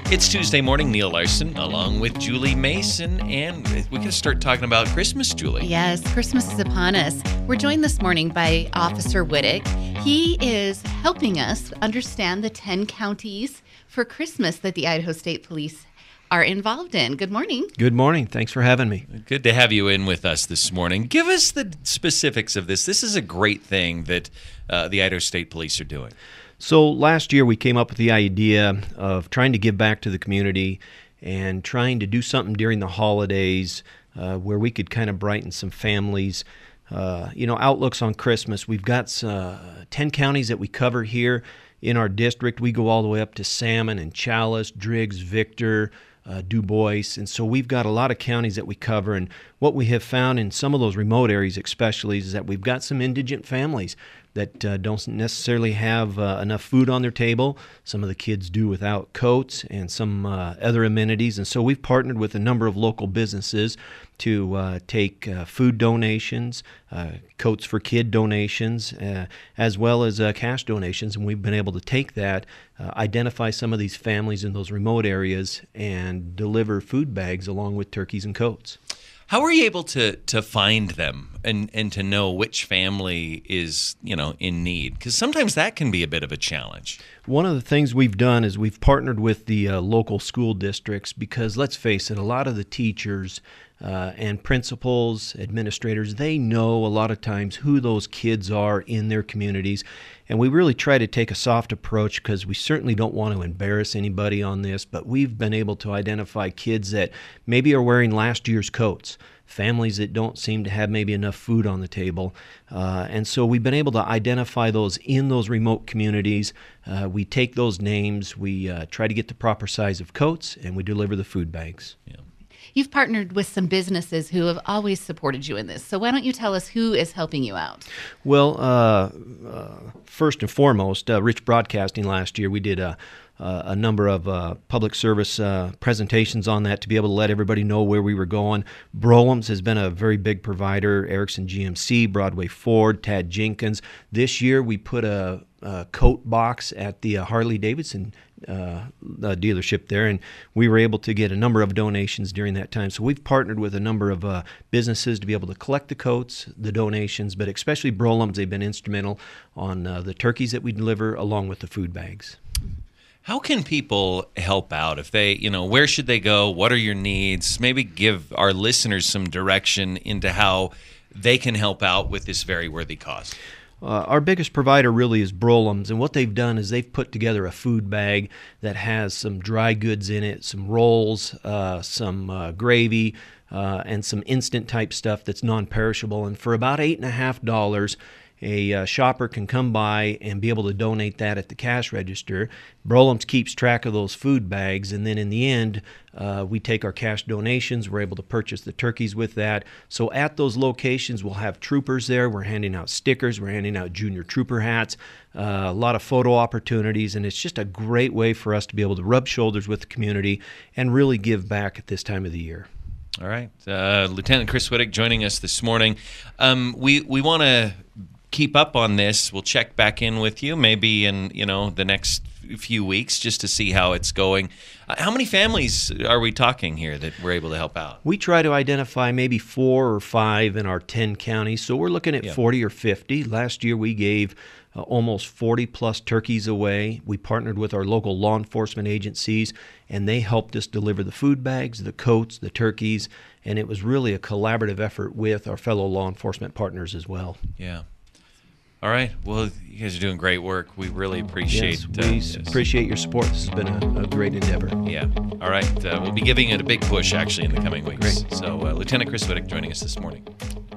It's Tuesday morning, Neil Larson, along with Julie Mason, and we're going to start talking about Christmas, Julie. Yes, Christmas is upon us. We're joined this morning by Officer Wittig. He is helping us understand the 10 counties for Christmas that the Idaho State Police are involved in. Good morning. Good morning. Thanks for having me. Good to have you in with us this morning. Give us the specifics of this. This is a great thing that the Idaho State Police are doing. So last year we came up with the idea of trying to give back to the community and trying to do something during the holidays where we could kind of brighten some families' outlooks on Christmas. We've got 10 counties that we cover here in our district. We go all the way up to Salmon and Chalice, Driggs, Victor, Dubois, and so we've got a lot of counties that we cover, and what we have found in some of those remote areas especially is that we've got some indigent families that don't necessarily have enough food on their table. Some of the kids do without coats and some other amenities, and so we've partnered with a number of local businesses to take food donations, coats for kid donations, as well as cash donations, and we've been able to take that, identify some of these families in those remote areas, and deliver food bags along with turkeys and coats. How are you able to find them and to know which family is, in need? Because sometimes that can be a bit of a challenge. One of the things we've done is we've partnered with the local school districts because, let's face it, a lot of the teachers and principals, administrators, they know a lot of times who those kids are in their communities. And we really try to take a soft approach because we certainly don't want to embarrass anybody on this, but we've been able to identify kids that maybe are wearing last year's coats, families that don't seem to have maybe enough food on the table. And so we've been able to identify those in those remote communities. We take those names, we try to get the proper size of coats, and we deliver the food bags. Yeah. You've partnered with some businesses who have always supported you in this. So why don't you tell us who is helping you out? Well, first and foremost, Rich Broadcasting last year, we did a number of public service presentations on that to be able to let everybody know where we were going. Brolum's has been a very big provider, Erickson GMC, Broadway Ford, Tad Jenkins. This year we put a coat box at the Harley-Davidson dealership there, and we were able to get a number of donations during that time. So we've partnered with a number of businesses to be able to collect the coats, the donations, but especially Brolum's, they've been instrumental on the turkeys that we deliver along with the food bags. How can people help out? If they, where should they go? What are your needs? Maybe give our listeners some direction into how they can help out with this very worthy cause. Our biggest provider really is Brolum's, and what they've done is they've put together a food bag that has some dry goods in it, some rolls, some gravy, and some instant type stuff that's non-perishable. And for about $8.50, a shopper can come by and be able to donate that at the cash register. Brolum's keeps track of those food bags, and then in the end, we take our cash donations. We're able to purchase the turkeys with that. So at those locations, we'll have troopers there. We're handing out stickers. We're handing out junior trooper hats, a lot of photo opportunities, and it's just a great way for us to be able to rub shoulders with the community and really give back at this time of the year. All right. Lieutenant Chris Wittig joining us this morning. We want to keep up on this. We'll check back in with you maybe in the next few weeks just to see how it's going. How many families are we talking here that we're able to help out? We try to identify maybe 4 or 5 in our 10 counties, so we're looking at 40 or 50. Last year we gave almost 40 plus turkeys away. We partnered with our local law enforcement agencies, and they helped us deliver the food bags, the coats, the turkeys, and it was really a collaborative effort with our fellow law enforcement partners as well. Yeah. All right. Well, you guys are doing great work. We really appreciate Yes, we appreciate your support. This has been a great endeavor. Yeah. All right. We'll be giving it a big push, actually, in the coming weeks. Great. So, Lieutenant Chris Wittig joining us this morning.